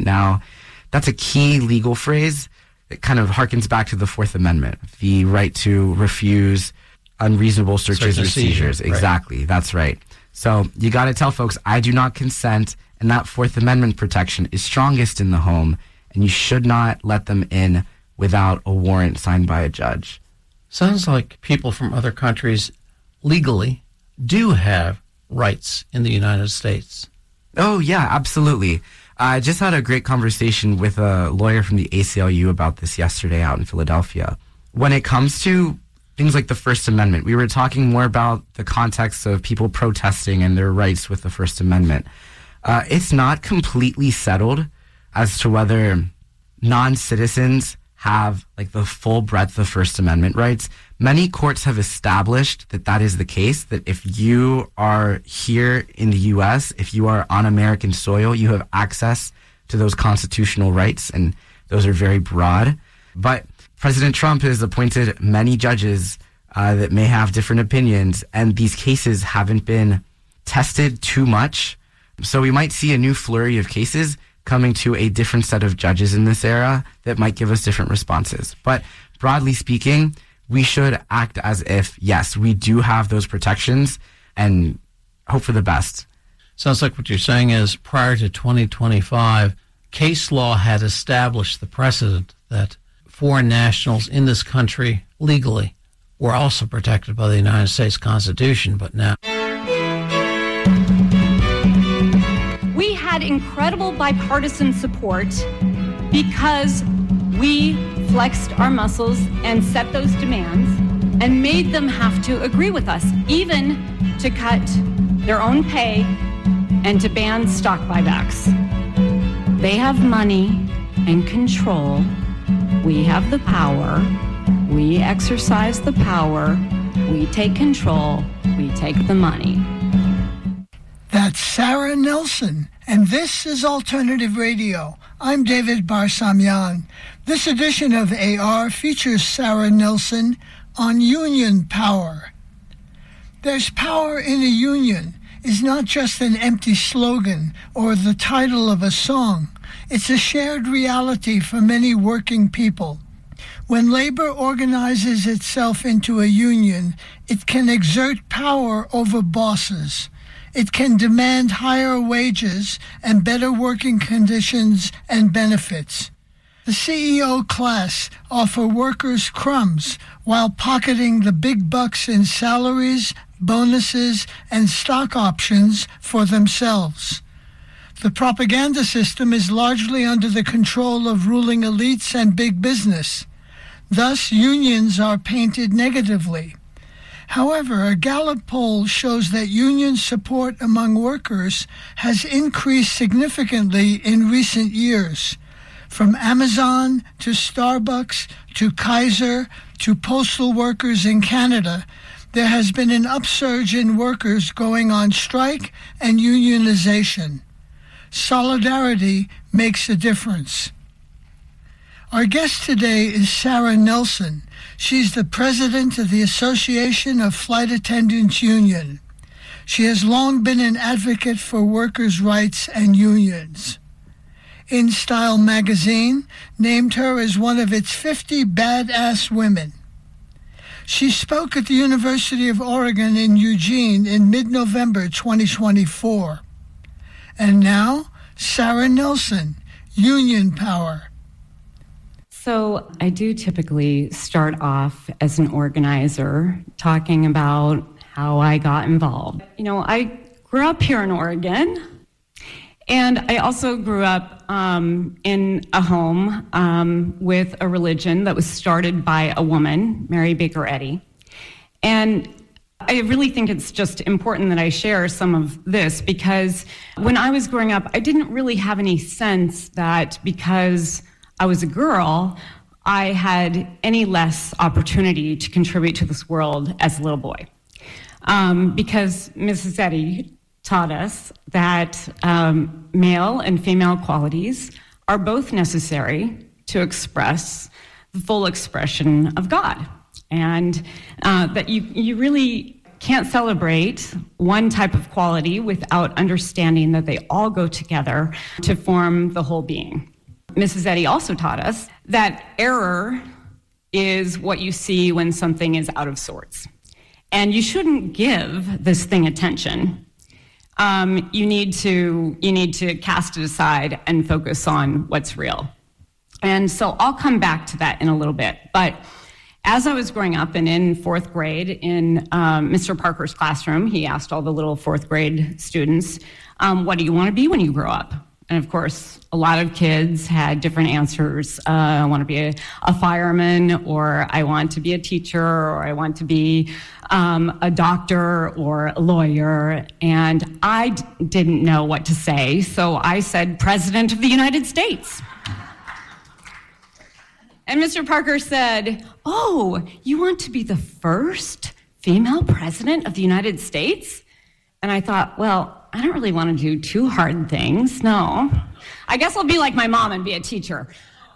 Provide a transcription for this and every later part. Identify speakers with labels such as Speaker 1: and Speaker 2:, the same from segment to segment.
Speaker 1: Now, that's a key legal phrase. It kind of harkens back to the Fourth Amendment, the right to refuse unreasonable searches or seizures.
Speaker 2: Right.
Speaker 1: Exactly. That's right. So you got to tell folks, I do not consent, and that Fourth Amendment protection is strongest in the home, and you should not let them in without a warrant signed by a judge.
Speaker 2: Sounds like people from other countries legally do have rights in the United States.
Speaker 1: Oh, yeah, absolutely. I just had a great conversation with a lawyer from the ACLU about this yesterday out in Philadelphia. When it comes to things like the First Amendment, we were talking more about the context of people protesting and their rights with the First Amendment. It's not completely settled as to whether non-citizens have like the full breadth of First Amendment rights. Many courts have established that that is the case, that if you are here in the U.S., if you are on American soil, you have access to those constitutional rights, and those are very broad. But President Trump has appointed many judges that may have different opinions, and these cases haven't been tested too much. So we might see a new flurry of cases coming to a different set of judges in this era that might give us different responses. But broadly speaking, we should act as if, yes, we do have those protections and hope for the best.
Speaker 2: Sounds like what you're saying is prior to 2025, case law had established the precedent that foreign nationals in this country legally were also protected by the United States Constitution, but now
Speaker 3: we had incredible bipartisan support because we flexed our muscles and set those demands and made them have to agree with us, even to cut their own pay and to ban stock buybacks. They have money and control. We have the power. We exercise the power. We take control. We take the money.
Speaker 4: That's Sarah Nelson, and this is Alternative Radio. I'm David Barsamian. This edition of AR features Sarah Nelson on union power. There's power in a union is not just an empty slogan or the title of a song. It's a shared reality for many working people. When labor organizes itself into a union, it can exert power over bosses. It can demand higher wages and better working conditions and benefits. The CEO class offer workers crumbs while pocketing the big bucks in salaries, bonuses, and stock options for themselves. The propaganda system is largely under the control of ruling elites and big business. Thus, unions are painted negatively. However, a Gallup poll shows that union support among workers has increased significantly in recent years. From Amazon to Starbucks to Kaiser to postal workers in Canada, there has been an upsurge in workers going on strike and unionization. Solidarity makes a difference. Our guest today is Sarah Nelson. She's the president of the Association of Flight Attendants Union. She has long been an advocate for workers' rights and unions. InStyle magazine named her as one of its 50 badass women. She spoke at the University of Oregon in Eugene in mid-November 2024. And now, Sarah Nelson, Union Power.
Speaker 5: So I do typically start off as an organizer, talking about how I got involved. You know, I grew up here in Oregon, and I also grew up in a home with a religion that was started by a woman, Mary Baker Eddy. And I really think it's just important that I share some of this, because when I was growing up, I didn't really have any sense that because I was a girl, I had any less opportunity to contribute to this world as a little boy. Because Mrs. Eddy taught us that male and female qualities are both necessary to express the full expression of God. And that you really can't celebrate one type of quality without understanding that they all go together to form the whole being. Mrs. Eddy also taught us that error is what you see when something is out of sorts. And you shouldn't give this thing attention. You need to cast it aside and focus on what's real. And so I'll come back to that in a little bit. But as I was growing up and in fourth grade in Mr. Parker's classroom, he asked all the little fourth grade students, what do you want to be when you grow up? And of course, a lot of kids had different answers. I want to be a fireman, or I want to be a teacher, or I want to be a doctor or a lawyer. And I didn't know what to say, so I said, President of the United States. And Mr. Parker said, oh, you want to be the first female president of the United States? And I thought, well, I don't really want to do two hard things, no. I guess I'll be like my mom and be a teacher.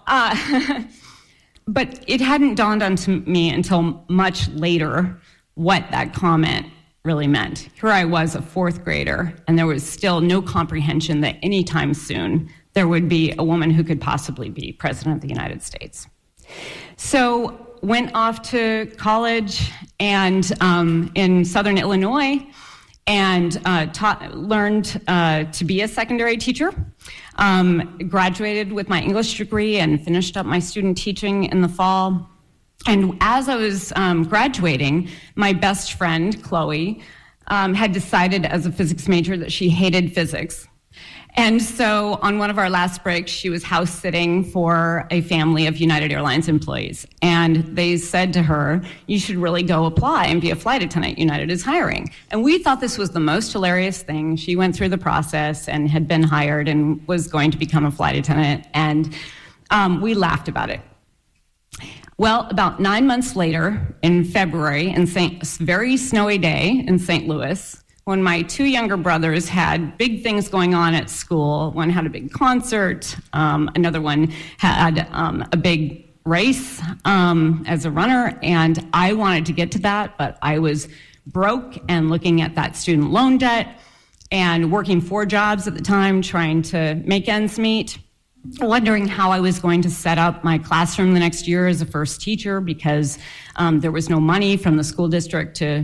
Speaker 5: But it hadn't dawned on me until much later what that comment really meant. Here I was, a fourth grader, and there was still no comprehension that anytime soon there would be a woman who could possibly be president of the United States. So went off to college and in Southern Illinois, and learned to be a secondary teacher. Graduated with my English degree and finished up my student teaching in the fall. And as I was graduating, my best friend, Chloe, had decided as a physics major that she hated physics. And so on one of our last breaks, she was house sitting for a family of United Airlines employees. And they said to her, you should really go apply and be a flight attendant. United is hiring. And we thought this was the most hilarious thing. She went through the process and had been hired and was going to become a flight attendant. And we laughed about it. Well, about 9 months later, in February, in very snowy day in St. Louis, when my two younger brothers had big things going on at school. One had a big concert, another one had a big race as a runner, and I wanted to get to that, but I was broke and looking at that student loan debt and working 4 jobs at the time, trying to make ends meet, wondering how I was going to set up my classroom the next year as a first teacher because there was no money from the school district to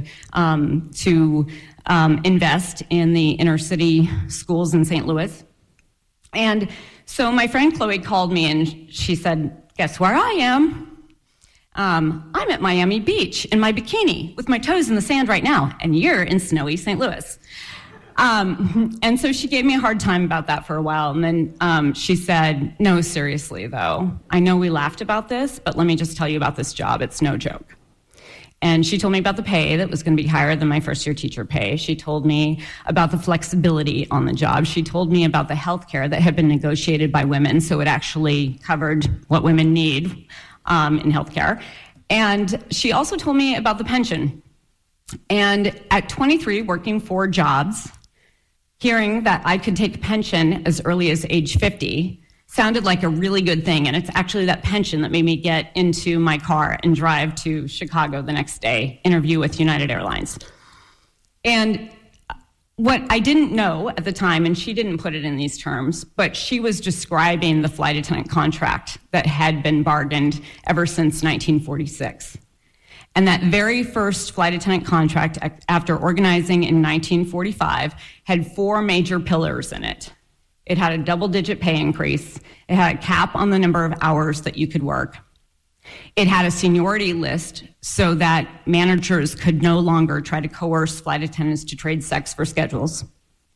Speaker 5: invest in the inner city schools in St. Louis. And so my friend Chloe called me and she said, guess where I am? I'm at Miami Beach in my bikini with my toes in the sand right now, and you're in snowy St. Louis. And so she gave me a hard time about that for a while. And then she said, no, seriously, though, I know we laughed about this, but let me just tell you about this job. It's no joke. And she told me about the pay that was going to be higher than my first-year teacher pay. She told me about the flexibility on the job. She told me about the health care that had been negotiated by women, so it actually covered what women need in health care. And she also told me about the pension. And at 23, working 4 jobs, hearing that I could take a pension as early as age 50 sounded like a really good thing, and it's actually that pension that made me get into my car and drive to Chicago the next day, interview with United Airlines. And what I didn't know at the time, and she didn't put it in these terms, but she was describing the flight attendant contract that had been bargained ever since 1946. And that very first flight attendant contract, after organizing in 1945, had 4 major pillars in it. It had a double-digit pay increase. It had a cap on the number of hours that you could work. It had a seniority list so that managers could no longer try to coerce flight attendants to trade sex for schedules.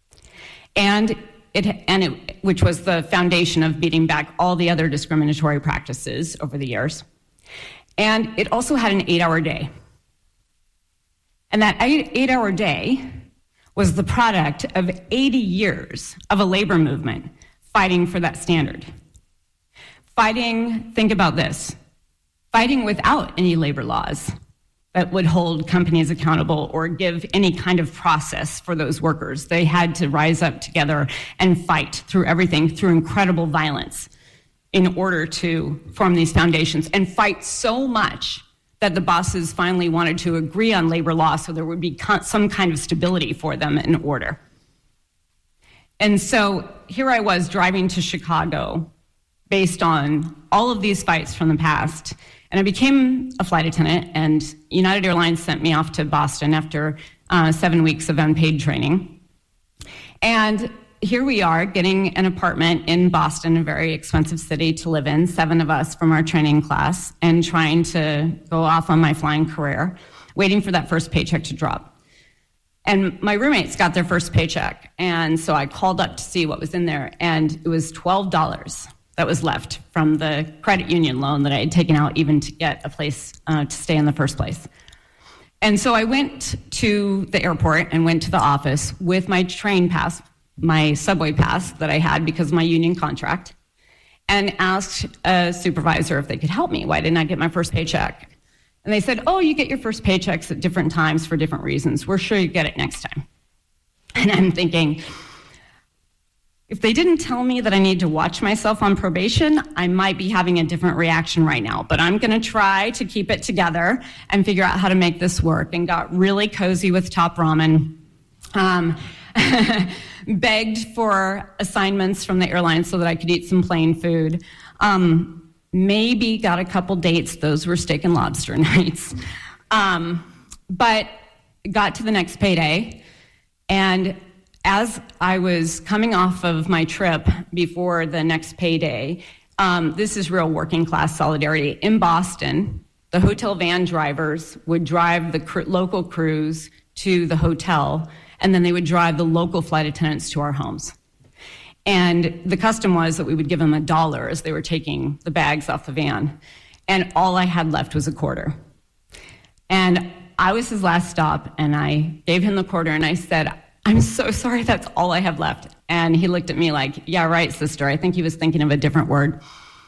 Speaker 5: Which was the foundation of beating back all the other discriminatory practices over the years. And it also had an 8-hour day. And that 8-hour day was the product of 80 years of a labor movement fighting for that standard. Think about this, fighting without any labor laws that would hold companies accountable or give any kind of process for those workers. They had to rise up together and fight through everything, through incredible violence, in order to form these foundations and fight so much that the bosses finally wanted to agree on labor law so there would be some kind of stability for them and order. And so here I was driving to Chicago based on all of these fights from the past. And I became a flight attendant, and United Airlines sent me off to Boston after 7 weeks of unpaid training. And here we are getting an apartment in Boston, a very expensive city to live in, 7 of us from our training class, and trying to go off on my flying career, waiting for that first paycheck to drop. And my roommates got their first paycheck, and so I called up to see what was in there, and it was $12 that was left from the credit union loan that I had taken out even to get a place to stay in the first place. And so I went to the airport and went to the office with my train pass, my subway pass that I had because of my union contract, and asked a supervisor if they could help me. Why didn't I get my first paycheck? And they said, oh, you get your first paychecks at different times for different reasons. We're sure you get it next time. And I'm thinking, if they didn't tell me that I need to watch myself on probation, I might be having a different reaction right now. But I'm going to try to keep it together and figure out how to make this work. And got really cozy with Top Ramen. Begged for assignments from the airline so that I could eat some plain food. Maybe got a couple dates. Those were steak and lobster nights. But got to the next payday, and as I was coming off of my trip before the next payday, this is real working class solidarity. In Boston, the hotel van drivers would drive the local crews to the hotel, and then they would drive the local flight attendants to our homes. And the custom was that we would give them $1 as they were taking the bags off the van. And all I had left was a quarter. And I was his last stop, and I gave him the quarter, and I said, I'm so sorry, that's all I have left. And he looked at me like, yeah, right, sister. I think he was thinking of a different word.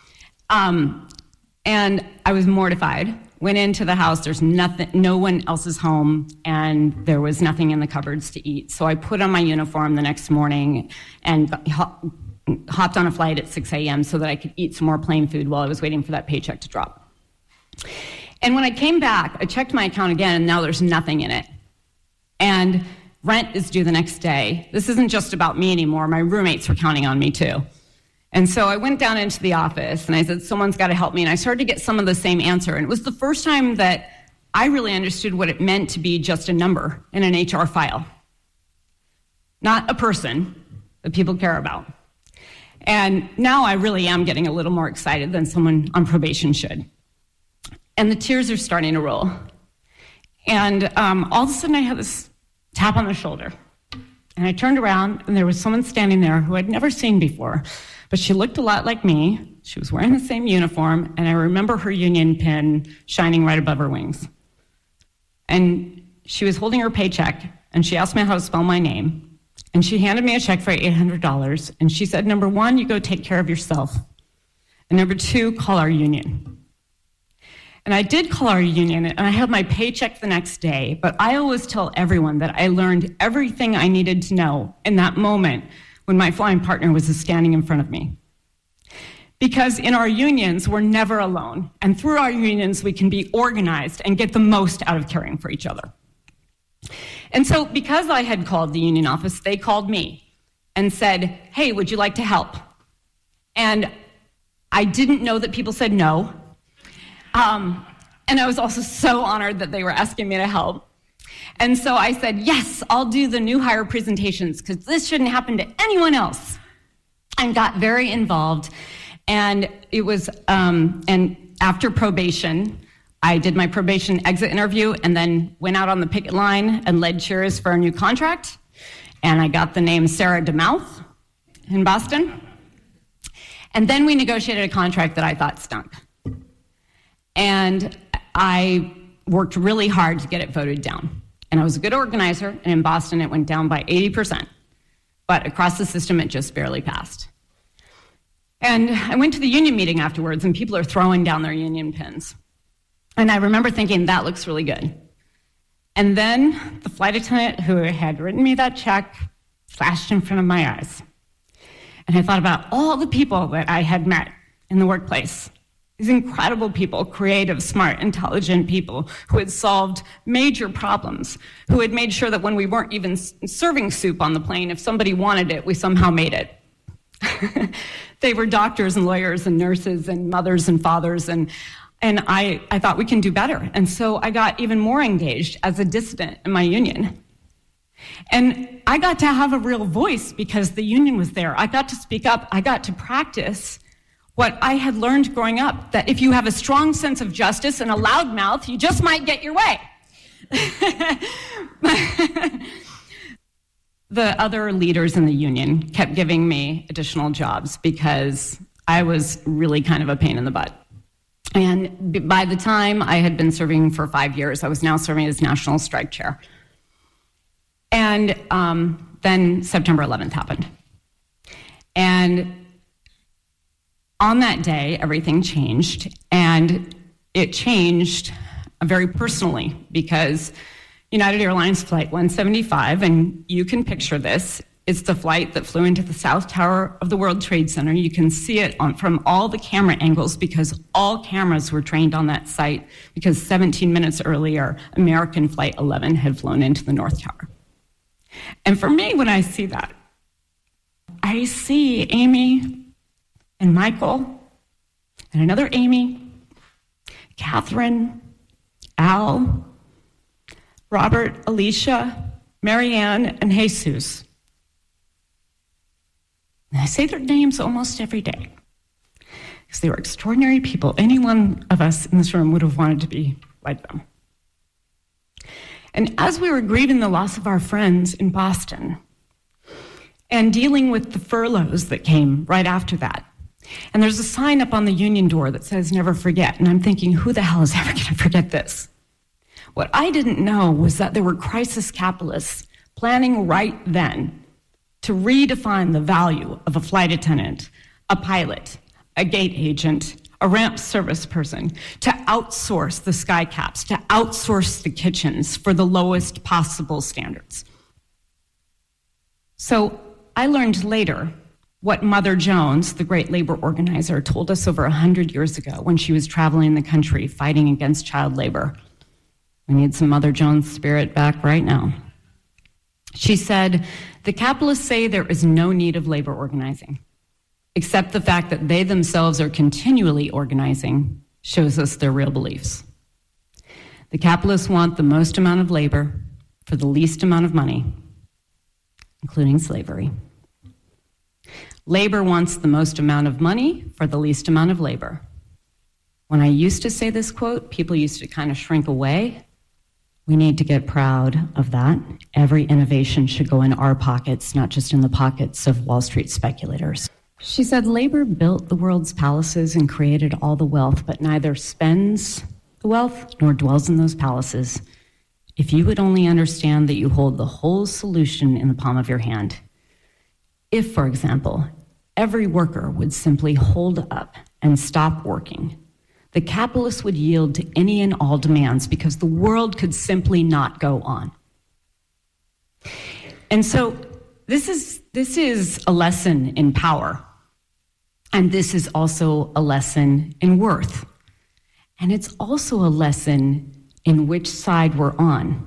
Speaker 5: And I was mortified. Went into the house, there's nothing, no one else's home, and there was nothing in the cupboards to eat. So I put on my uniform the next morning and hopped on a flight at 6 a.m. so that I could eat some more plain food while I was waiting for that paycheck to drop. And when I came back, I checked my account again, and now there's nothing in it. And rent is due the next day. This isn't just about me anymore. My roommates were counting on me too. And so I went down into the office, and I said, someone's got to help me. And I started to get some of the same answer. And it was the first time that I really understood what it meant to be just a number in an HR file. Not a person that people care about. And now I really am getting a little more excited than someone on probation should. And the tears are starting to roll. And all of a sudden I had this tap on the shoulder. And I turned around, and there was someone standing there who I'd never seen before. But she looked a lot like me. She was wearing the same uniform, and I remember her union pin shining right above her wings. And she was holding her paycheck, and she asked me how to spell my name. And she handed me a check for $800, and she said, number 1, you go take care of yourself. And number 2, call our union. And I did call our union, and I had my paycheck the next day, but I always tell everyone that I learned everything I needed to know in that moment when my flying partner was standing in front of me. Because in our unions, we're never alone, and through our unions, we can be organized and get the most out of caring for each other. And so because I had called the union office, they called me and said, hey, would you like to help? And I didn't know that people said no. And I was also so honored that they were asking me to help. And so I said, yes, I'll do the new hire presentations because this shouldn't happen to anyone else. And got very involved. And it was, and after probation, I did my probation exit interview and then went out on the picket line and led cheers for a new contract. And I got the name Sarah DeMouth in Boston. And then we negotiated a contract that I thought stunk. And I worked really hard to get it voted down. And I was a good organizer, and in Boston it went down by 80%. But across the system it just barely passed. And I went to the union meeting afterwards, and people are throwing down their union pins. And I remember thinking, that looks really good. And then the flight attendant who had written me that check flashed in front of my eyes. And I thought about all the people that I had met in the workplace
Speaker 3: These incredible people, creative, smart, intelligent people who had solved major problems, who had made sure that when we weren't even serving soup on the plane, if somebody wanted it, we somehow made it. They were doctors and lawyers and nurses and mothers and fathers, and I thought we can do better. And so I got even more engaged as a dissident in my union. And I got to have a real voice because the union was there. I got to speak up. I got to practice what I had learned growing up, that if you have a strong sense of justice and a loud mouth, you just might get your way. The other leaders in the union kept giving me additional jobs because I was really kind of a pain in the butt. And by the time I had been serving for 5 years, I was now serving as national strike chair. And then September 11th happened. And on that day, everything changed, and it changed very personally because United Airlines Flight 175, and you can picture this, it's the flight that flew into the South Tower of the World Trade Center. You can see it from all the camera angles because all cameras were trained on that site because 17 minutes earlier, American Flight 11 had flown into the North Tower. And for me, when I see that, I see Amy and Michael, and another Amy, Catherine, Al, Robert, Alicia, Marianne, and Jesus. And I say their names almost every day because they were extraordinary people. Any one of us in this room would have wanted to be like them. And as we were grieving the loss of our friends in Boston and dealing with the furloughs that came right after that, and there's a sign up on the union door that says, never forget. And I'm thinking, who the hell is ever going to forget this? What I didn't know was that there were crisis capitalists planning right then to redefine the value of a flight attendant, a pilot, a gate agent, a ramp service person, to outsource the sky caps, to outsource the kitchens for the lowest possible standards. So I learned later what Mother Jones, the great labor organizer, told us over 100 years ago when she was traveling the country fighting against child labor. We need some Mother Jones spirit back right now. She said, the capitalists say there is no need of labor organizing, except the fact that they themselves are continually organizing shows us their real beliefs. The capitalists want the most amount of labor for the least amount of money, including slavery. Labor wants the most amount of money for the least amount of labor. When I used to say this quote, people used to kind of shrink away. We need to get proud of that. Every innovation should go in our pockets, not just in the pockets of Wall Street speculators. She said, labor built the world's palaces and created all the wealth, but neither spends the wealth nor dwells in those palaces. If you would only understand that you hold the whole solution in the palm of your hand. If, for example, every worker would simply hold up and stop working, the capitalists would yield to any and all demands because the world could simply not go on. And so this is a lesson in power. And this is also a lesson in worth. And it's also a lesson in which side we're on.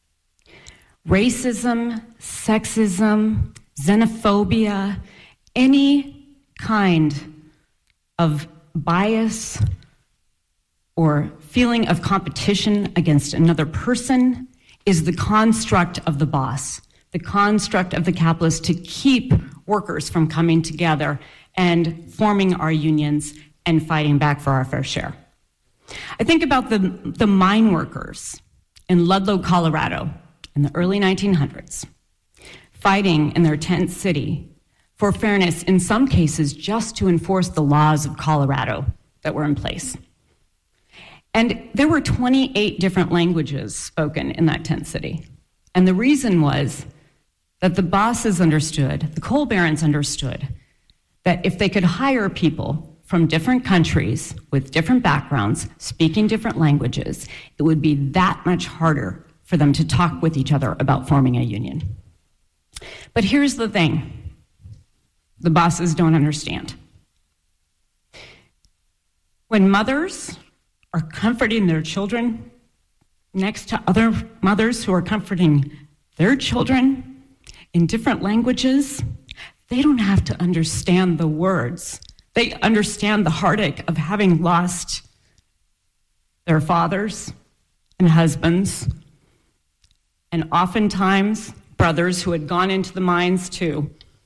Speaker 3: Racism, sexism, xenophobia, any kind of bias or feeling of competition against another person is the construct of the boss, the construct of the capitalist to keep workers from coming together and forming our unions and fighting back for our fair share. I think about the mine workers in Ludlow, Colorado in the early 1900s, fighting in their tent city for fairness, in some cases just to enforce the laws of Colorado that were in place. And there were 28 different languages spoken in that tent city. And the reason was that the bosses understood, the coal barons understood, that if they could hire people from different countries with different backgrounds, speaking different languages, it would be that much harder for them to talk with each other about forming a union. But here's the thing. The bosses don't understand.
Speaker 5: When mothers are comforting their children next to other mothers who are comforting their children in different languages, they don't have to understand the words. They understand the heartache of having lost their fathers and husbands, and oftentimes brothers who had gone into the mines too.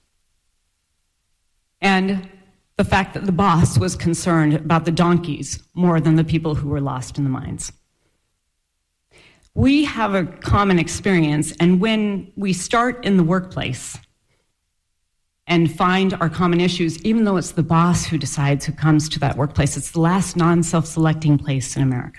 Speaker 5: And the fact that the boss was concerned about the donkeys more than the people who were lost in the mines. We have a common experience, and when we start in the workplace and find our common issues, even though it's the boss who decides who comes to that workplace, it's the last non-self-selecting place in America.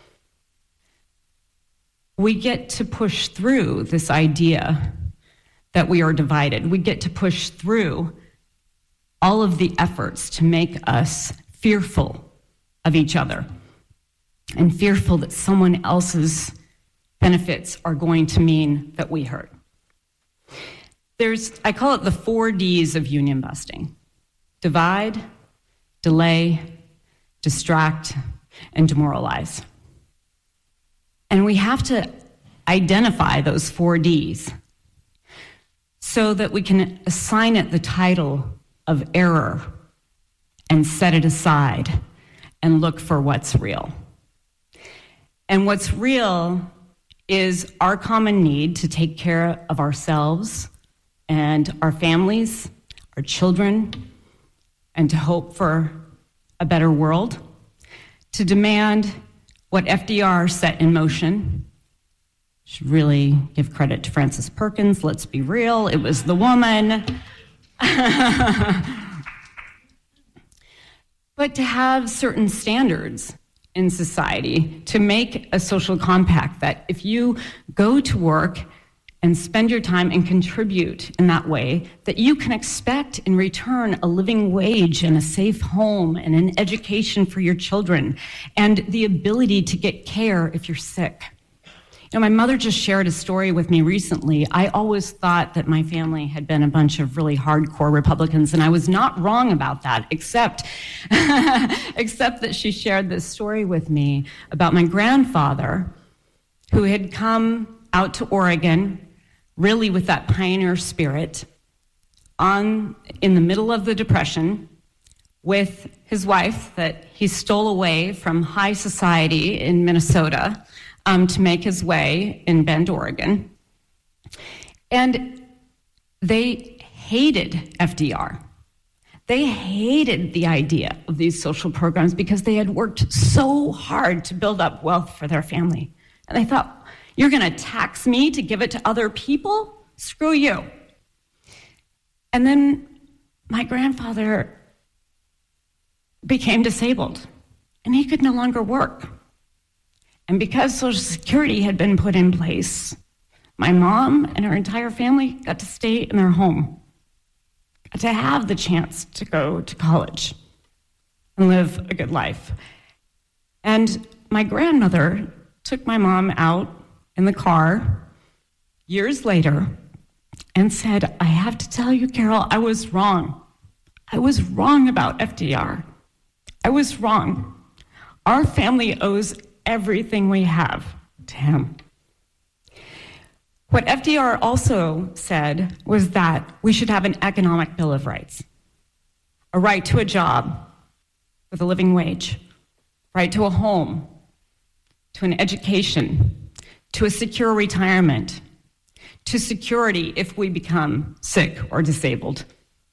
Speaker 5: We get to push through this idea that we are divided. We get to push through all of the efforts to make us fearful of each other and fearful that someone else's benefits are going to mean that we hurt. I call it the 4 Ds of union busting: divide, delay, distract, and demoralize. And we have to identify those 4 Ds so that we can assign it the title of error and set it aside and look for what's real. And what's real is our common need to take care of ourselves and our families, our children, and to hope for a better world, to demand what FDR set in motion. Should really give credit to Frances Perkins. Let's be real, it was the woman. But to have certain standards in society, to make a social compact that if you go to work and spend your time and contribute in that way, that you can expect in return a living wage and a safe home and an education for your children and the ability to get care if you're sick. You know, my mother just shared a story with me recently. I always thought that my family had been a bunch of really hardcore Republicans, and I was not wrong about that, except that she shared this story with me about my grandfather, who had come out to Oregon really with that pioneer spirit in the middle of the Depression with his wife that he stole away from high society in Minnesota to make his way in Bend, Oregon. And they hated FDR. They hated the idea of these social programs because they had worked so hard to build up wealth for their family. And they thought, you're going to tax me to give it to other people? Screw you. And then my grandfather became disabled, and he could no longer work. And because Social Security had been put in place, my mom and her entire family got to stay in their home, got to have the chance to go to college and live a good life. And my grandmother took my mom out in the car years later and said, I have to tell you, Carol, I was wrong. I was wrong about FDR. I was wrong. Our family owes everything we have to him. What FDR also said was that we should have an economic bill of rights, a right to a job with a living wage, right to a home, to an education, to a secure retirement, to security if we become sick or disabled.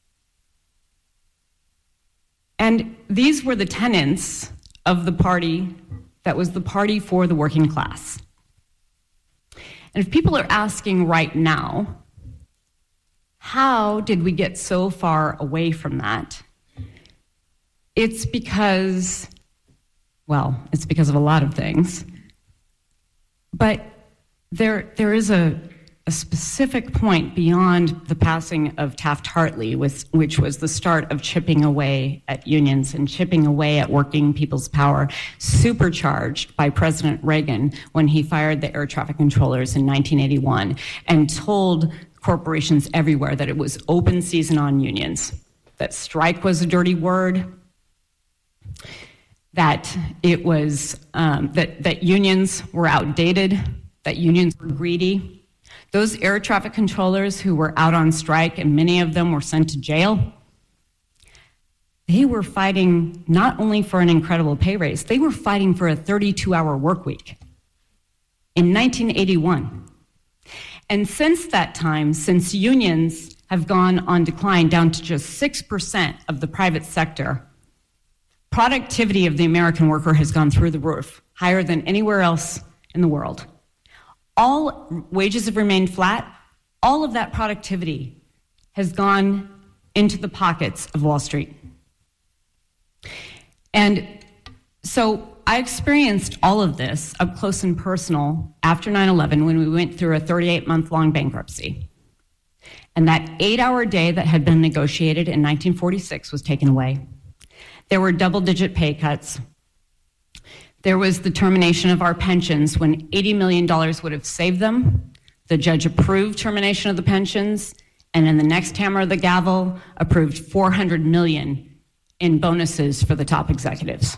Speaker 5: And these were the tenets of the party that was the party for the working class. And if people are asking right now, how did we get so far away from that? It's because of a lot of things. But there is a specific point beyond the passing of Taft-Hartley, which was the start of chipping away at unions and chipping away at working people's power, supercharged by President Reagan when he fired the air traffic controllers in 1981 and told corporations everywhere that it was open season on unions, that strike was a dirty word. that it was that unions were outdated, that unions were greedy. Those air traffic controllers who were out on strike, and many of them were sent to jail, they were fighting not only for an incredible pay raise, they were fighting for a 32-hour work week in 1981. And since that time, since unions have gone on decline down to just 6% of the private sector, productivity of the American worker has gone through the roof, higher than anywhere else in the world. All wages have remained flat. All of that productivity has gone into the pockets of Wall Street. And so I experienced all of this up close and personal after 9/11 when we went through a 38-month-long bankruptcy. And that 8-hour day that had been negotiated in 1946 was taken away. There were double-digit pay cuts. There was the termination of our pensions when $80 million would have saved them. The judge approved termination of the pensions, and in the next hammer of the gavel, approved $400 million in bonuses for the top executives.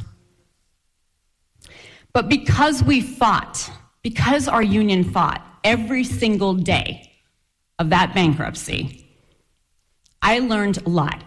Speaker 5: But because we fought, because our union fought every single day of that bankruptcy, I learned a lot.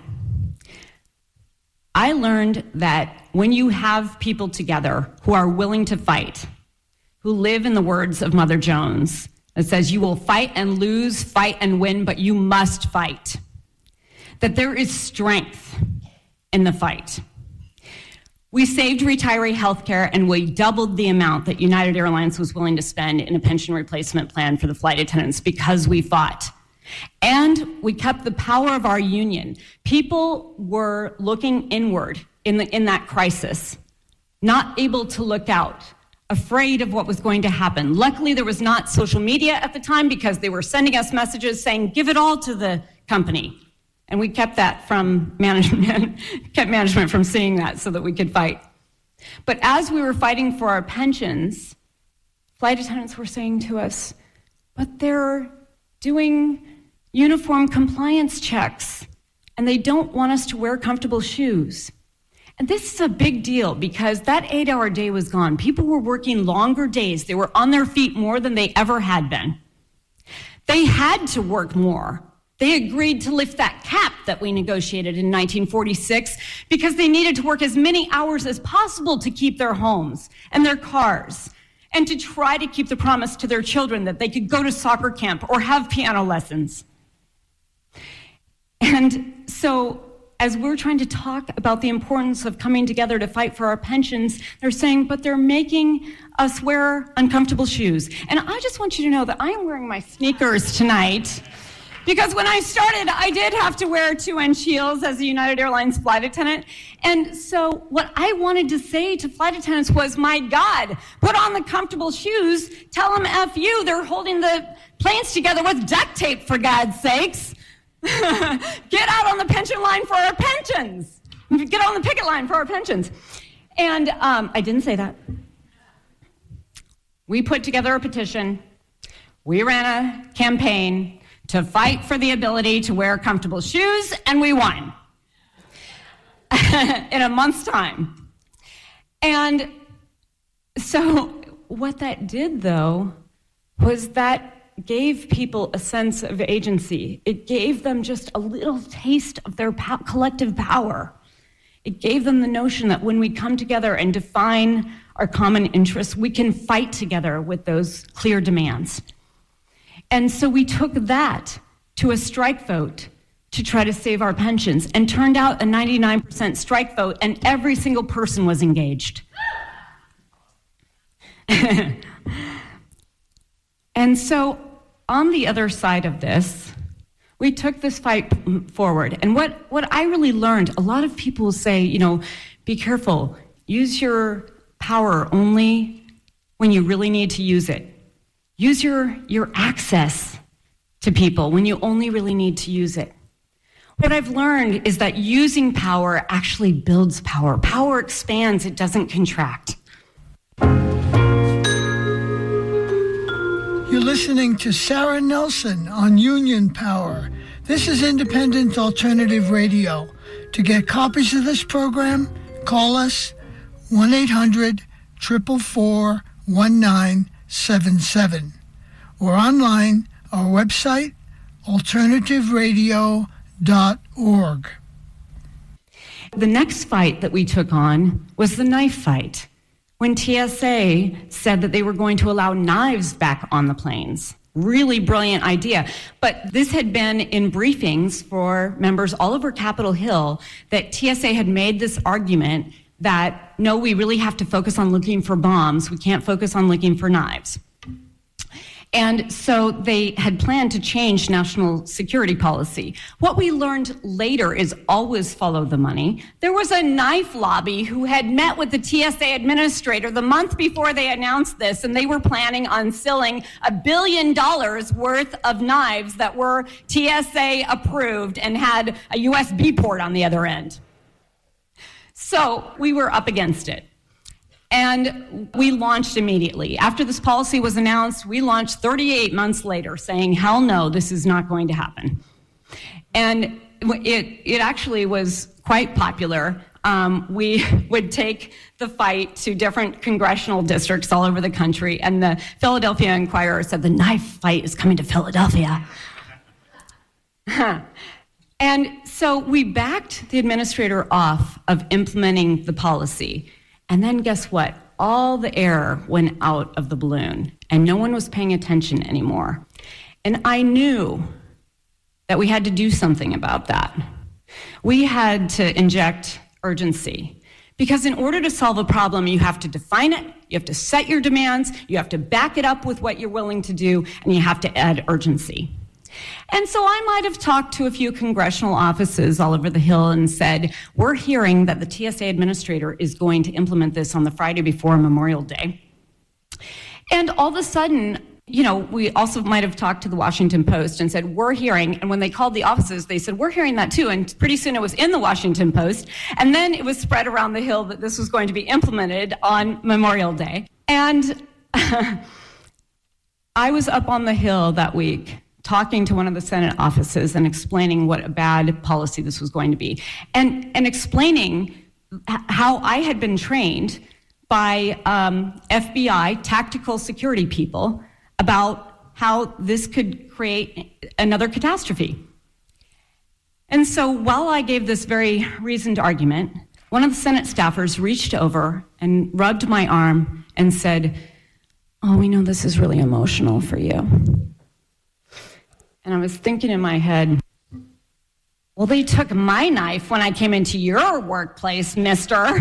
Speaker 5: I learned that when you have people together who are willing to fight, who live in the words of Mother Jones, that says you will fight and lose, fight and win, but you must fight, that there is strength in the fight. We saved retiree health care, and we doubled the amount that United Airlines was willing to spend in a pension replacement plan for the flight attendants because we fought. And we kept the power of our union. People were looking inward in that crisis, not able to look out, afraid of what was going to happen. Luckily, there was not social media at the time because they were sending us messages saying, give it all to the company. And we kept that from management, kept management from seeing that so that we could fight. But as we were fighting for our pensions, flight attendants were saying to us, but they're doing uniform compliance checks, and they don't want us to wear comfortable shoes. And this is a big deal because that 8-hour day was gone. People were working longer days. They were on their feet more than they ever had been. They had to work more. They agreed to lift that cap that we negotiated in 1946 because they needed to work as many hours as possible to keep their homes and their cars and to try to keep the promise to their children that they could go to soccer camp or have piano lessons. And so as we're trying to talk about the importance of coming together to fight for our pensions, they're saying, but they're making us wear uncomfortable shoes. And I just want you to know that I am wearing my sneakers tonight because when I started, I did have to wear 2-inch heels as a United Airlines flight attendant. And so what I wanted to say to flight attendants was, my God, put on the comfortable shoes, tell them F you, they're holding the planes together with duct tape, for God's sakes. Get out on the pension line for our pensions. Get on the picket line for our pensions. And I didn't say that. We put together a petition. We ran a campaign to fight for the ability to wear comfortable shoes, and we won in a month's time. And so what that did, though, was that gave people a sense of agency. It gave them just a little taste of their collective power. It gave them the notion that when we come together and define our common interests, we can fight together with those clear demands. And so we took that to a strike vote to try to save our pensions, and turned out a 99% strike vote, and every single person was engaged. And so on the other side of this, we took this fight forward. And what I really learned, a lot of people say, be careful, use your power only when you really need to use it. Use your access to people when you only really need to use it. What I've learned is that using power actually builds power. Power expands, it doesn't contract.
Speaker 4: You're listening to Sarah Nelson on Union Power. This is Independent Alternative Radio. To get copies of this program, call us 1-800-444-1977. Or online, our website, alternativeradio.org.
Speaker 5: The next fight that we took on was the knife fight, when TSA said that they were going to allow knives back on the planes. Really brilliant idea. But this had been in briefings for members all over Capitol Hill, that TSA had made this argument that, no, we really have to focus on looking for bombs. We can't focus on looking for knives. And so they had planned to change national security policy. What we learned later is always follow the money. There was a knife lobby who had met with the TSA administrator the month before they announced this, and they were planning on selling $1 billion worth of knives that were TSA approved and had a USB port on the other end. So we were up against it. And we launched immediately. After this policy was announced, we launched 38 months later saying, hell no, this is not going to happen. And it actually was quite popular. We would take the fight to different congressional districts all over the country, and the Philadelphia Inquirer said, the knife fight is coming to Philadelphia. And so we backed the administrator off of implementing the policy. And then guess what? All the air went out of the balloon, and no one was paying attention anymore. And I knew that we had to do something about that. We had to inject urgency, because in order to solve a problem, you have to define it, you have to set your demands, you have to back it up with what you're willing to do, and you have to add urgency. And so I might have talked to a few congressional offices all over the Hill and said, we're hearing that the TSA administrator is going to implement this on the Friday before Memorial Day. And all of a sudden, we also might have talked to the Washington Post and said, we're hearing, and when they called the offices, they said, we're hearing that too. And pretty soon it was in the Washington Post. And then it was spread around the Hill that this was going to be implemented on Memorial Day. And I was up on the Hill that week talking to one of the Senate offices and explaining what a bad policy this was going to be, and explaining how I had been trained by FBI tactical security people about how this could create another catastrophe. And so while I gave this very reasoned argument, one of the Senate staffers reached over and rubbed my arm and said, oh, we know this is really emotional for you. And I was thinking in my head, well, they took my knife when I came into your workplace, mister.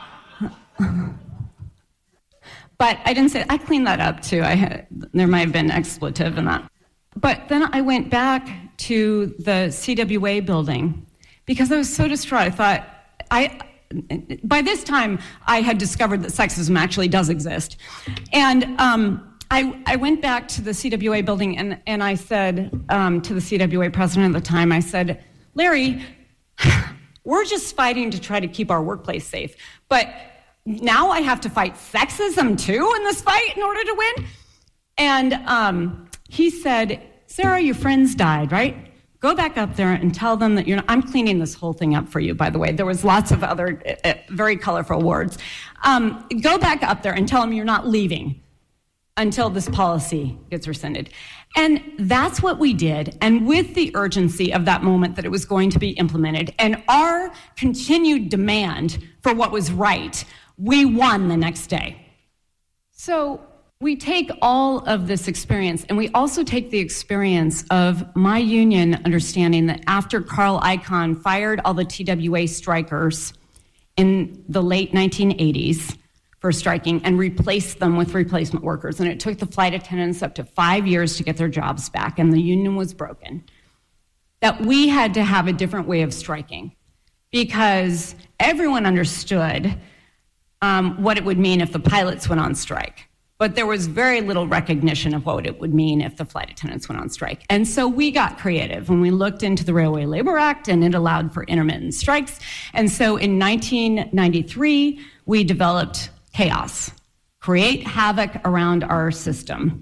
Speaker 5: But I didn't say, I cleaned that up too. There might have been expletive in that. But then I went back to the CWA building because I was so distraught. I thought, by this time, I had discovered that sexism actually does exist. And I went back to the CWA building and I said to the CWA president at the time, I said, Larry, we're just fighting to try to keep our workplace safe, but now I have to fight sexism too in this fight in order to win? And he said, Sarah, your friends died, right? Go back up there and tell them that I'm cleaning this whole thing up for you, by the way. There was lots of other very colorful words. Go back up there and tell them you're not leaving until this policy gets rescinded. And that's what we did. And with the urgency of that moment that it was going to be implemented and our continued demand for what was right, we won the next day. So we take all of this experience, and we also take the experience of my union understanding that after Carl Icahn fired all the TWA strikers in the late 1980s, for striking and replaced them with replacement workers. And it took the flight attendants up to 5 years to get their jobs back, and the union was broken. That we had to have a different way of striking because everyone understood what it would mean if the pilots went on strike. But there was very little recognition of what it would mean if the flight attendants went on strike. And so we got creative and we looked into the Railway Labor Act, and it allowed for intermittent strikes. And so in 1993, we developed chaos, create havoc around our system,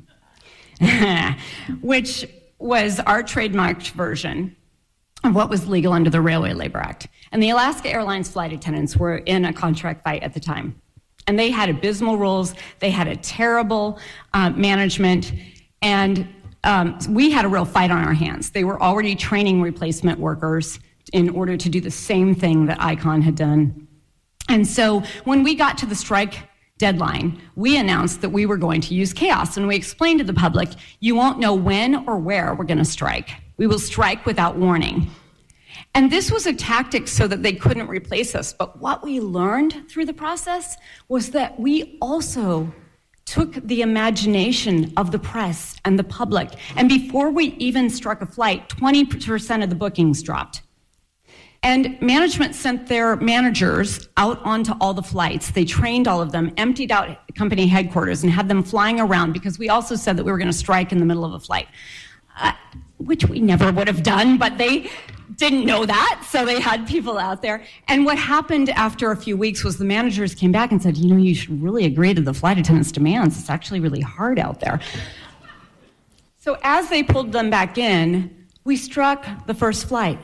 Speaker 5: which was our trademarked version of what was legal under the Railway Labor Act. And the Alaska Airlines flight attendants were in a contract fight at the time. And they had abysmal rules. They had a terrible management. And we had a real fight on our hands. They were already training replacement workers in order to do the same thing that Icahn had done. And so when we got to the strike deadline, we announced that we were going to use chaos. And we explained to the public, you won't know when or where we're going to strike. We will strike without warning. And this was a tactic so that they couldn't replace us. But what we learned through the process was that we also took the imagination of the press and the public. And before we even struck a flight, 20% of the bookings dropped. And management sent their managers out onto all the flights. They trained all of them, emptied out company headquarters, and had them flying around because we also said that we were going to strike in the middle of a flight, which we never would have done, but they didn't know that, so they had people out there. And what happened after a few weeks was the managers came back and said, you should really agree to the flight attendants' demands. It's actually really hard out there. So as they pulled them back in, we struck the first flight.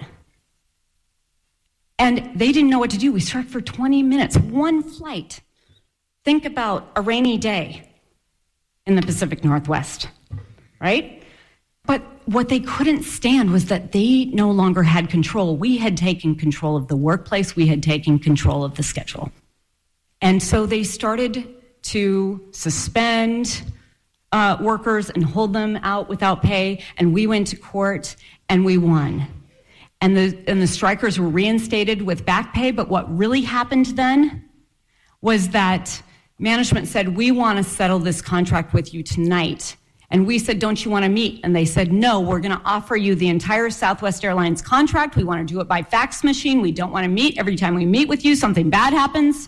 Speaker 5: And they didn't know what to do. We struck for 20 minutes, one flight. Think about a rainy day in the Pacific Northwest, right? But what they couldn't stand was that they no longer had control. We had taken control of the workplace. We had taken control of the schedule. And so they started to suspend workers and hold them out without pay. And we went to court and we won. And the strikers were reinstated with back pay. But what really happened then was that management said, we want to settle this contract with you tonight. And we said, don't you want to meet? And they said, no, we're going to offer you the entire Southwest Airlines contract. We want to do it by fax machine. We don't want to meet. Every time we meet with you, something bad happens.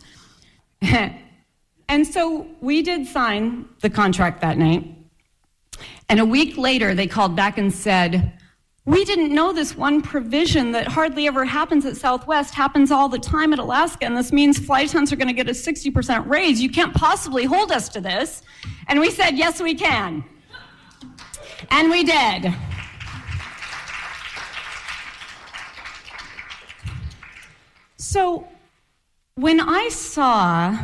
Speaker 5: And so we did sign the contract that night. And a week later, they called back and said, we didn't know this one provision that hardly ever happens at Southwest happens all the time at Alaska, and this means flight attendants are going to get a 60% raise. You can't possibly hold us to this. And we said, yes, we can. And we did. So when I saw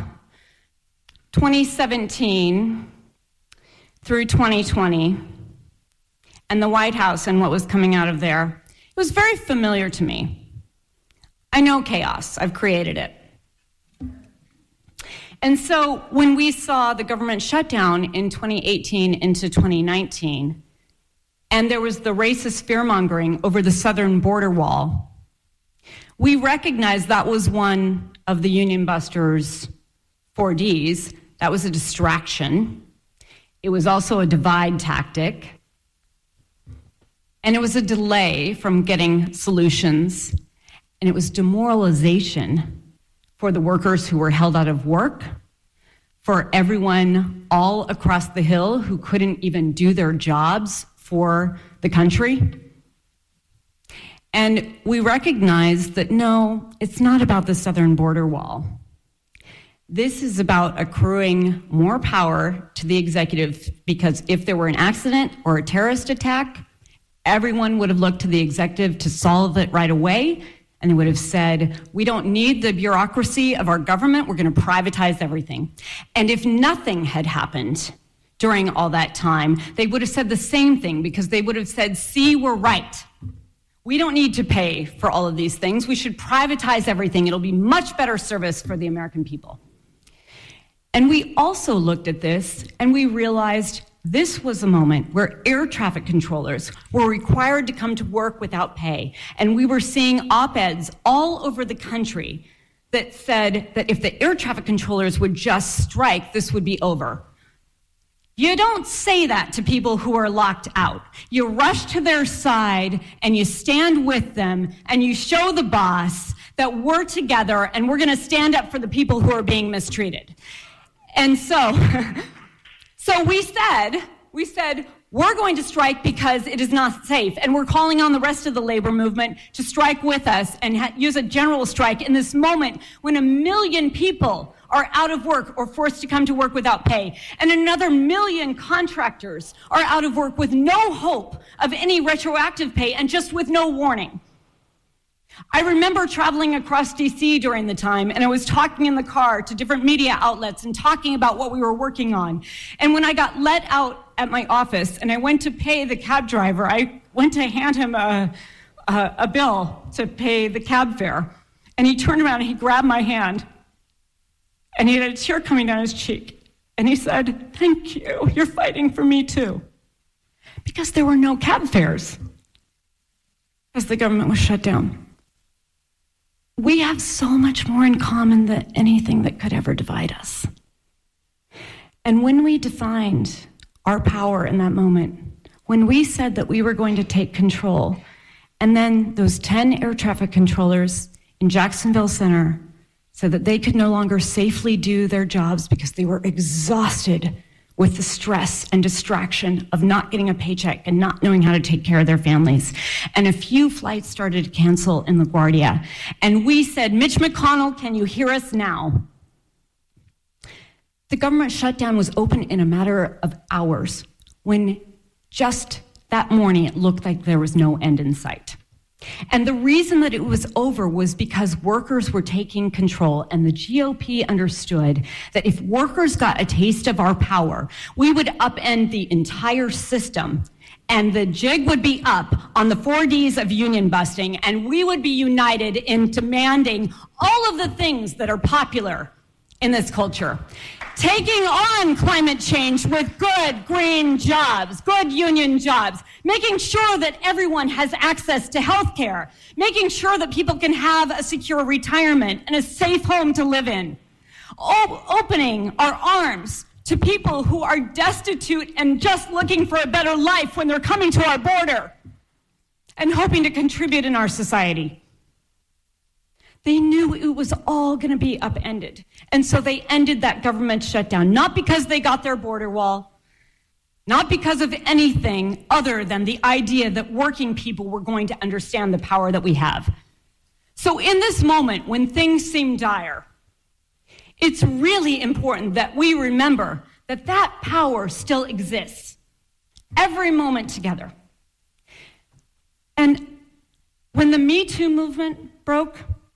Speaker 5: 2017 through 2020 and the White House and what was coming out of there, it was very familiar to me. I know chaos. I've created it. And so when we saw the government shutdown in 2018 into 2019, and there was the racist fear-mongering over the southern border wall, we recognized that was one of the union busters' 4Ds. That was a distraction. It was also a divide tactic. And it was a delay from getting solutions. And it was demoralization for the workers who were held out of work, for everyone all across the Hill who couldn't even do their jobs for the country. And we recognized that, no, it's not about the southern border wall. This is about accruing more power to the executive, because if there were an accident or a terrorist attack, everyone would have looked to the executive to solve it right away. And they would have said, we don't need the bureaucracy of our government. We're going to privatize everything. And if nothing had happened during all that time, they would have said the same thing, because they would have said, see, we're right. We don't need to pay for all of these things. We should privatize everything. It'll be much better service for the American people. And we also looked at this and we realized this was a moment where air traffic controllers were required to come to work without pay. And we were seeing op-eds all over the country that said that if the air traffic controllers would just strike, this would be over. You don't say that to people who are locked out. You rush to their side and you stand with them and you show the boss that we're together and we're going to stand up for the people who are being mistreated. And so we said, we're going to strike because it is not safe. And we're calling on the rest of the labor movement to strike with us and use a general strike in this moment when 1 million people are out of work or forced to come to work without pay. And another 1 million contractors are out of work with no hope of any retroactive pay and just with no warning.
Speaker 3: I remember traveling across DC during the time, and I was talking in the car to different media outlets and talking about what we were working on. And when I got let out at my office and I went to pay the cab driver, I went to hand him a bill to pay the cab fare. And he turned around and he grabbed my hand, and he had a tear coming down his cheek. And he said, "Thank you, you're fighting for me too." Because there were no cab fares, because the government was shut down. We have so much more in common than anything that could ever divide us. And when we defined our power in that moment, when we said that we were going to take control, and then those 10 air traffic controllers in Jacksonville Center said that they could no longer safely do their jobs because they were exhausted with the stress and distraction of not getting a paycheck and not knowing how to take care of their families. And a few flights started to cancel in LaGuardia. And we said, "Mitch McConnell, can you hear us now?" The government shutdown was open in a matter of hours, when just that morning it looked like there was no end in sight. And the reason that it was over was because workers were taking control, and the GOP understood that if workers got a taste of our power, we would upend the entire system, and the jig would be up on the 4 Ds of union busting, and we would be united in demanding all of the things that are popular in this culture. Taking on climate change with good green jobs, good union jobs, making sure that everyone has access to health care, making sure that people can have a secure retirement and a safe home to live in, opening our arms to people who are destitute and just looking for a better life when they're coming to our border, and hoping to contribute in our society. They knew it was all going to be upended. And so they ended that government shutdown, not because they got their border wall, not because of anything other than the idea that working people were going to understand the power that we have. So in this moment, when things seem dire, it's really important that we remember that that power still exists every moment together. And when the Me Too movement broke,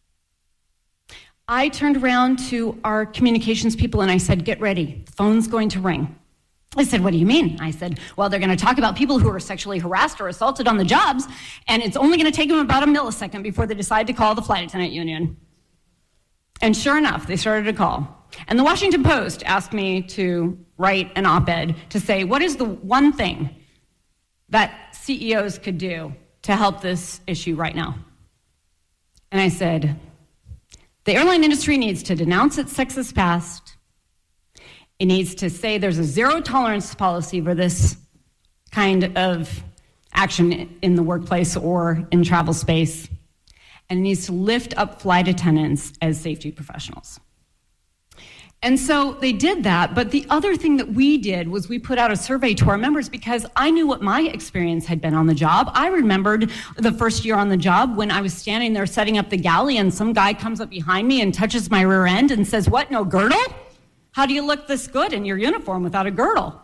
Speaker 3: I turned around to our communications people and I said, "Get ready, the phone's going to ring." I said, "What do you mean?" I said, "Well, they're going to talk about people who are sexually harassed or assaulted on the jobs, and it's only going to take them about a millisecond before they decide to call the flight attendant union." And sure enough, they started to call. And the Washington Post asked me to write an op-ed to say, what is the one thing that CEOs could do to help this issue right now? And I said, the airline industry needs to denounce its sexist past. It needs to say there's a zero-tolerance policy for this kind of action in the workplace or in travel space. And it needs to lift up flight attendants as safety professionals. And so they did that, but the other thing that we did was we put out a survey to our members because I knew what my experience had been on the job. I remembered the first year on the job when I was standing there setting up the galley and some guy comes up behind me and touches my rear end and says, "What, no girdle? How do you look this good in your uniform without a girdle?"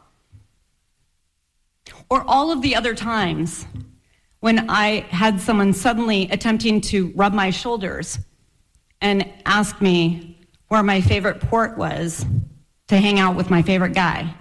Speaker 3: Or all of the other times when I had someone suddenly attempting to rub my shoulders and ask me where my favorite port was to hang out with my favorite guy.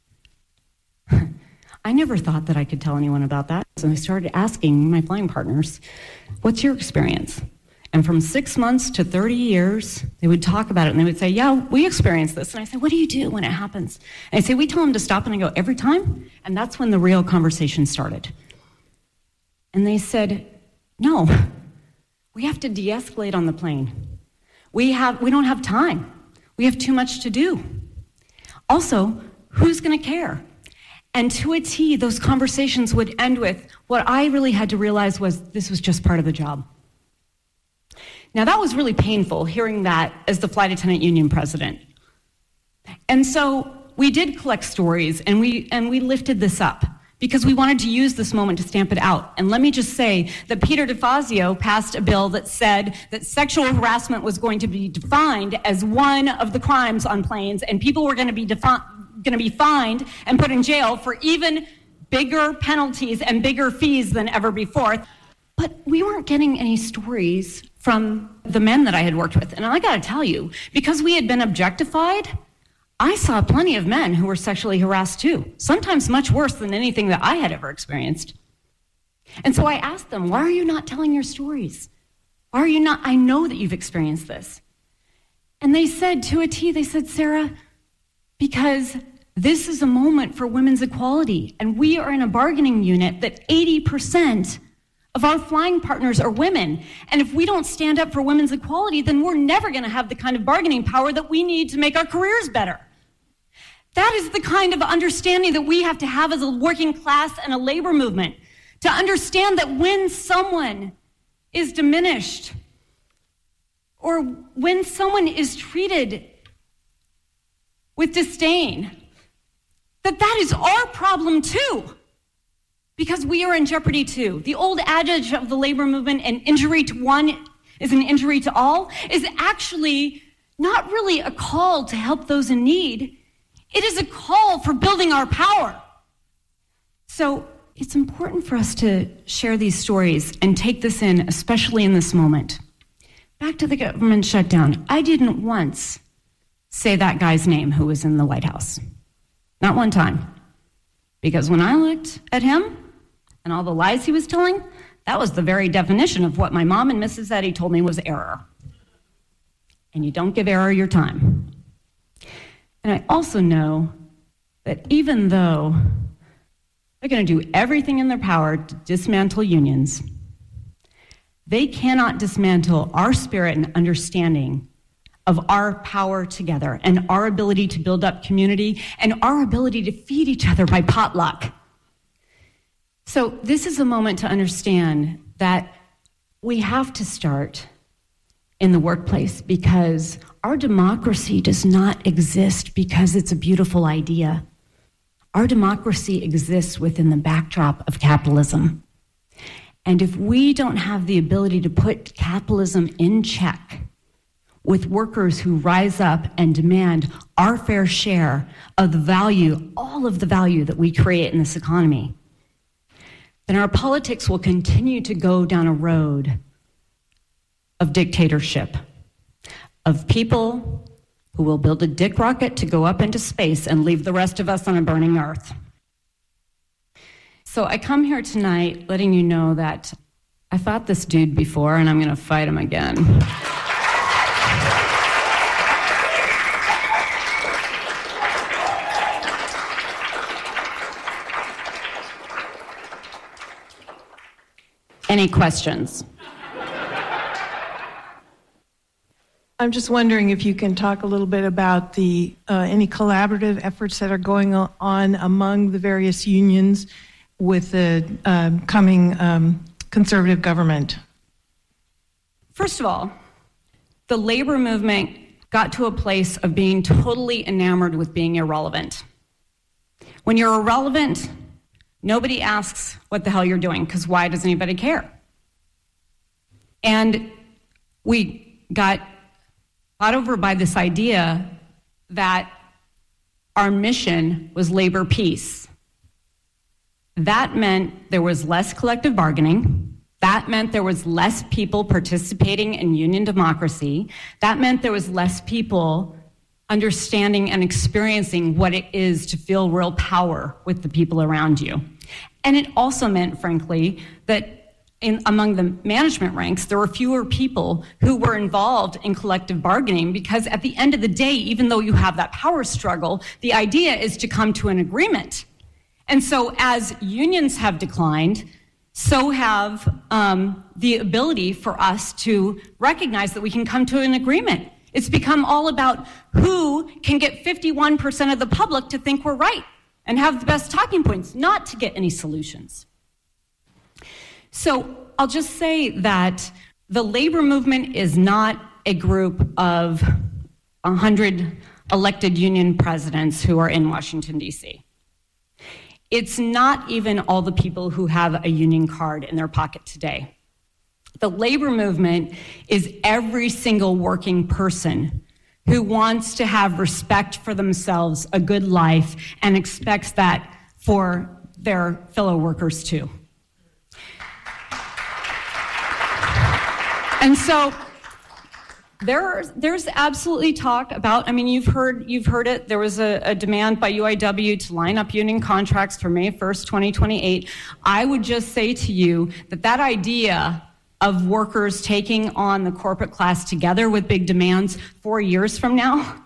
Speaker 3: I never thought that I could tell anyone about that. So I started asking my flying partners, "What's your experience?" And from 6 months to 30 years, they would talk about it and they would say, "Yeah, we experienced this." And I said, "What do you do when it happens?" And I say, "We tell them to stop," and I go, "Every time?" And that's when the real conversation started. And they said, "No, we have to de-escalate on the plane. We don't have time. We have too much to do. Also, who's going to care?" And to a T, those conversations would end with what I really had to realize was this was just part of the job. Now, that was really painful, hearing that as the flight attendant union president. And so we did collect stories, and we lifted this up because we wanted to use this moment to stamp it out. And let me just say that Peter DeFazio passed a bill that said that sexual harassment was going to be defined as one of the crimes on planes, and people were going to be fined and put in jail for even bigger penalties and bigger fees than ever before.
Speaker 5: But we weren't getting any stories from the men that I had worked with. And I got to tell you, because we had been objectified, I saw plenty of men who were sexually harassed too, sometimes much worse than anything that I had ever experienced. And so I asked them, why are you not telling your stories? Why are you not? I know that you've experienced this. And they said to a T, they said, Sarah, because this is a moment for women's equality, and we are in a bargaining unit that 80% of our flying partners are women. And if we don't stand up for women's equality, then we're never going to have the kind of bargaining power that we need to make our careers better. That is the kind of understanding that we have to have as a working class and a labor movement, to understand that when someone is diminished or when someone is treated with disdain, that is our problem too. Because we are in jeopardy too. The old adage of the labor movement, an injury to one is an injury to all, is actually not really a call to help those in need. It is a call for building our power. So it's important for us to share these stories and take this in, especially in this moment. Back to the government shutdown. I didn't once say that guy's name who was in the White House. Not one time. Because when I looked at him, and all the lies he was telling, that was the very definition of what my mom and Mrs. Eddy told me was error. And you don't give error your time. And I also know that even though they're going to do everything in their power to dismantle unions, they cannot dismantle our spirit and understanding of our power together and our ability to build up community and our ability to feed each other by potluck. So this is a moment to understand that we have to start in the workplace, because our democracy does not exist because it's a beautiful idea. Our democracy exists within the backdrop of capitalism. And if we don't have the ability to put capitalism in check with workers who rise up and demand our fair share of the value, all of the value that we create in this economy, then our politics will continue to go down a road of dictatorship, of people who will build a dick rocket to go up into space and leave the rest of us on a burning earth. So I come here tonight letting you know that I fought this dude before and I'm going to fight him again. Any questions?
Speaker 6: I'm just wondering if you can talk a little bit about the any collaborative efforts that are going on among the various unions with the coming conservative government.
Speaker 5: First of all, the labor movement got to a place of being totally enamored with being irrelevant. When you're irrelevant, nobody asks what the hell you're doing, because why does anybody care? And we got bought over by this idea that our mission was labor peace. That meant there was less collective bargaining. That meant there was less people participating in union democracy. That meant there was less people understanding and experiencing what it is to feel real power with the people around you. And it also meant, frankly, that among the management ranks, there were fewer people who were involved in collective bargaining, because at the end of the day, even though you have that power struggle, the idea is to come to an agreement. And so as unions have declined, so have the ability for us to recognize that we can come to an agreement. It's become all about who can get 51% of the public to think we're right and have the best talking points, not to get any solutions. So I'll just say that the labor movement is not a group of 100 elected union presidents who are in Washington, D.C. It's not even all the people who have a union card in their pocket today. The labor movement is every single working person who wants to have respect for themselves, a good life, and expects that for their fellow workers too. And so there's absolutely talk about, I mean, you've heard it. There was a demand by UIW to line up union contracts for May 1st, 2028. I would just say to you that idea of workers taking on the corporate class together with big demands 4 years from now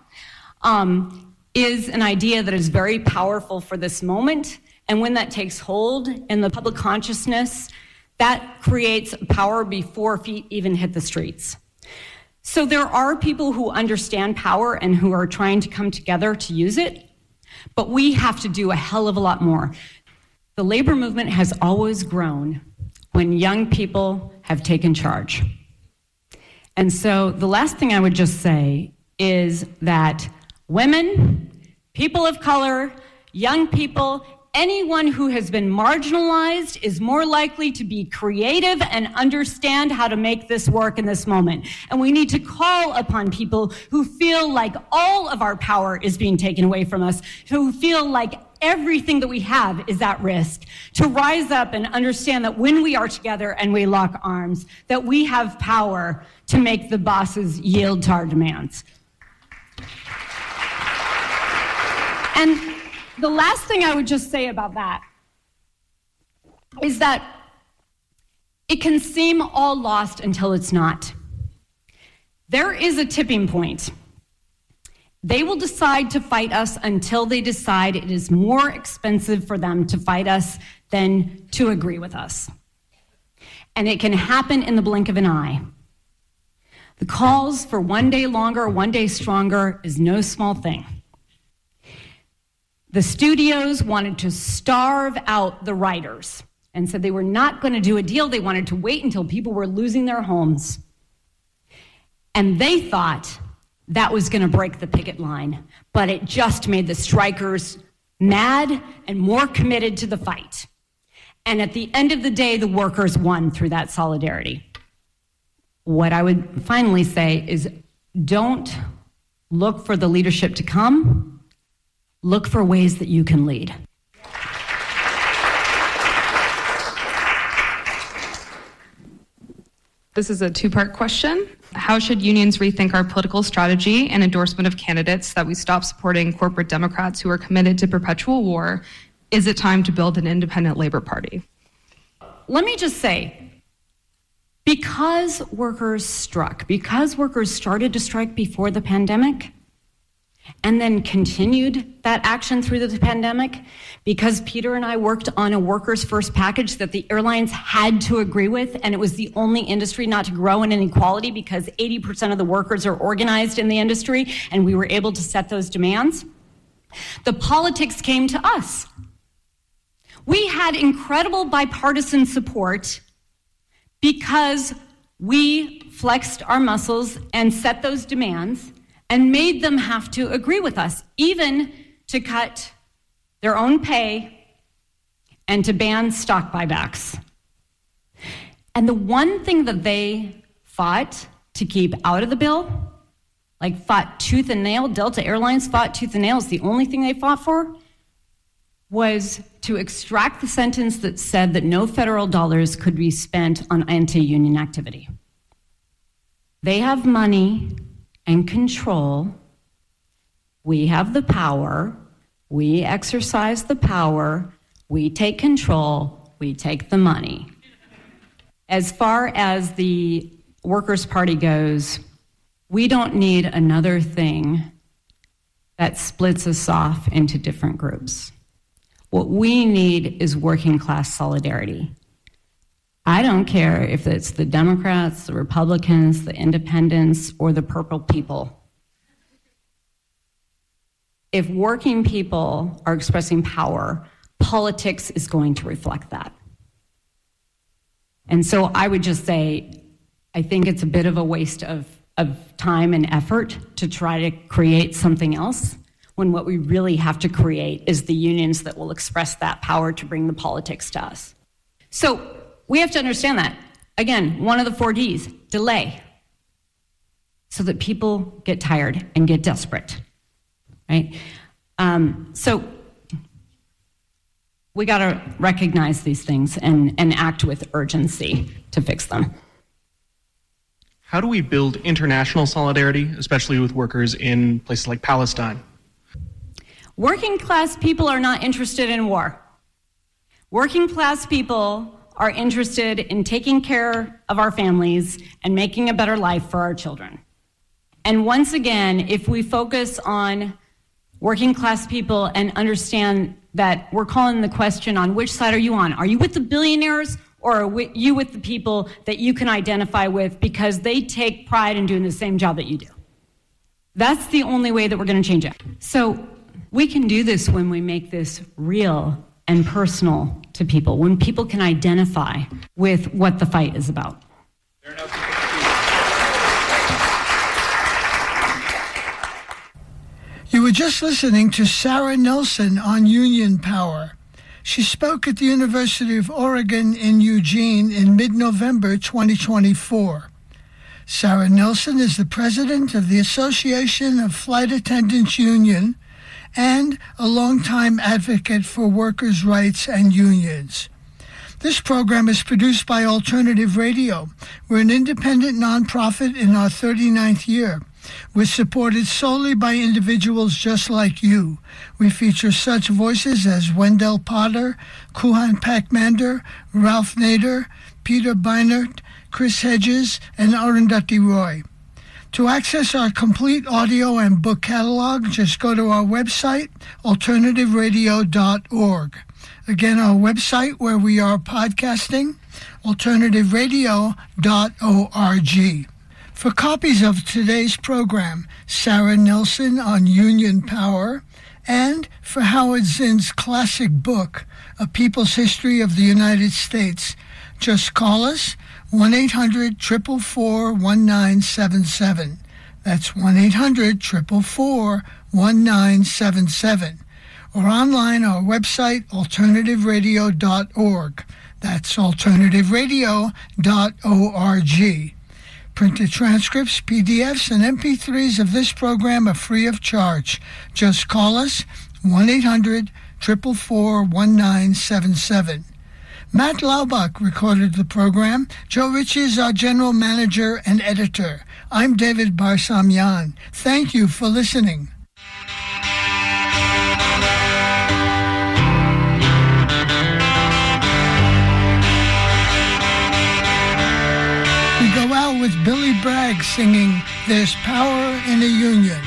Speaker 5: is an idea that is very powerful for this moment. And when that takes hold in the public consciousness, that creates power before feet even hit the streets. So there are people who understand power and who are trying to come together to use it, but we have to do a hell of a lot more. The labor movement has always grown when young people have taken charge. And so the last thing I would just say is that women, people of color, young people, anyone who has been marginalized is more likely to be creative and understand how to make this work in this moment. And we need to call upon people who feel like all of our power is being taken away from us, who feel like everything that we have is at risk, to rise up and understand that when we are together and we lock arms, that we have power to make the bosses yield to our demands. And the last thing I would just say about that is that it can seem all lost until it's not. There is a tipping point. They will decide to fight us until they decide it is more expensive for them to fight us than to agree with us. And it can happen in the blink of an eye. The calls for one day longer, one day stronger is no small thing. The studios wanted to starve out the writers and said they were not going to do a deal. They wanted to wait until people were losing their homes. And they thought that was going to break the picket line, but it just made the strikers mad and more committed to the fight. And at the end of the day, the workers won through that solidarity. What I would finally say is don't look for the leadership to come. Look for ways that you can lead.
Speaker 7: This is a two-part question. How should unions rethink our political strategy and endorsement of candidates that we stop supporting corporate Democrats who are committed to perpetual war? Is it time to build an independent labor party?
Speaker 5: Let me just say, because workers started to strike before the pandemic, and then continued that action through the pandemic, because Peter and I worked on a workers' first package that the airlines had to agree with, and it was the only industry not to grow in inequality because 80% of the workers are organized in the industry, and we were able to set those demands. The politics came to us. We had incredible bipartisan support because we flexed our muscles and set those demands and made them have to agree with us, even to cut their own pay and to ban stock buybacks. And the one thing that they fought to keep out of the bill, like fought tooth and nail, Delta Airlines fought tooth and nail, is the only thing they fought for, was to extract the sentence that said that no federal dollars could be spent on anti-union activity. They have money and control. We have the power. We exercise the power. We take control. We take the money. As far as the Workers' Party goes, we don't need another thing that splits us off into different groups. What we need is working class solidarity. I don't care if it's the Democrats, the Republicans, the independents, or the purple people. If working people are expressing power, politics is going to reflect that. And so I would just say, I think it's a bit of a waste of time and effort to try to create something else, when what we really have to create is the unions that will express that power to bring the politics to us. So we have to understand that. Again, one of the 4 Ds, delay, so that people get tired and get desperate, right? So we got to recognize these things and act with urgency to fix them.
Speaker 8: How do we build international solidarity, especially with workers in places like Palestine?
Speaker 3: Working class people are not interested in war. Working class people are interested in taking care of our families and making a better life for our children. And once again, if we focus on working class people and understand that we're calling the question on which side are you on? Are you with the billionaires or are you with the people that you can identify with because they take pride in doing the same job that you do? That's the only way that we're going to change it. So we can do this when we make this real and personal to people, when people can identify with what the fight is about.
Speaker 4: You were just listening to Sarah Nelson on Union Power. She spoke at the University of Oregon in Eugene in mid-November 2024. Sarah Nelson is the president of the Association of Flight Attendants Union and a longtime advocate for workers' rights and unions. This program is produced by Alternative Radio. We're an independent nonprofit in our 39th year. We're supported solely by individuals just like you. We feature such voices as Wendell Potter, Kuhan Pakmander, Ralph Nader, Peter Beinert, Chris Hedges, and Arundhati Roy. To access our complete audio and book catalog, just go to our website, alternativeradio.org. Again, our website where we are podcasting, alternativeradio.org. For copies of today's program, Sarah Nelson on Union Power, and for Howard Zinn's classic book, A People's History of the United States, just call us 1-800-444-1977. That's 1-800-444-1977. Or online, our website, alternativeradio.org. That's alternativeradio.org. Printed transcripts, PDFs, and MP3s of this program are free of charge. Just call us, 1-800-444-1977. Matt Laubach recorded the program. Joe Ritchie is our general manager and editor. I'm David Barsamian. Thank you for listening. We go out with Billy Bragg singing There's Power in a Union.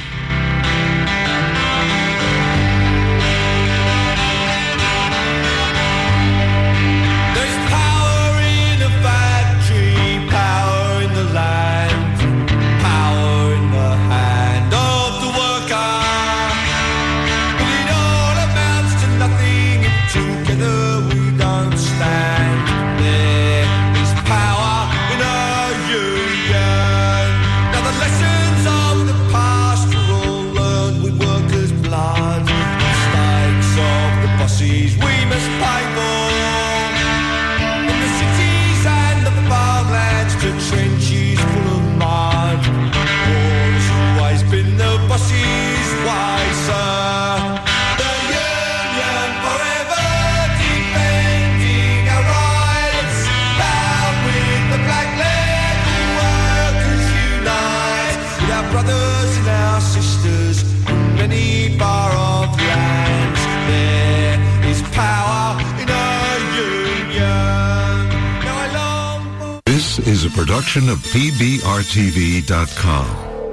Speaker 9: Is a production of PBRTV.com.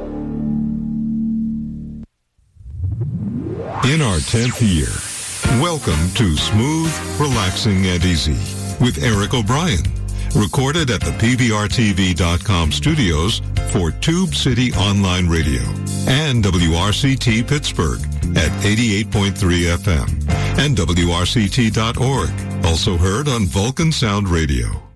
Speaker 9: In our 10th year, welcome to Smooth, Relaxing, and Easy with Eric O'Brien, recorded at the PBRTV.com studios for Tube City Online Radio and WRCT Pittsburgh at 88.3 FM and WRCT.org, also heard on Vulcan Sound Radio.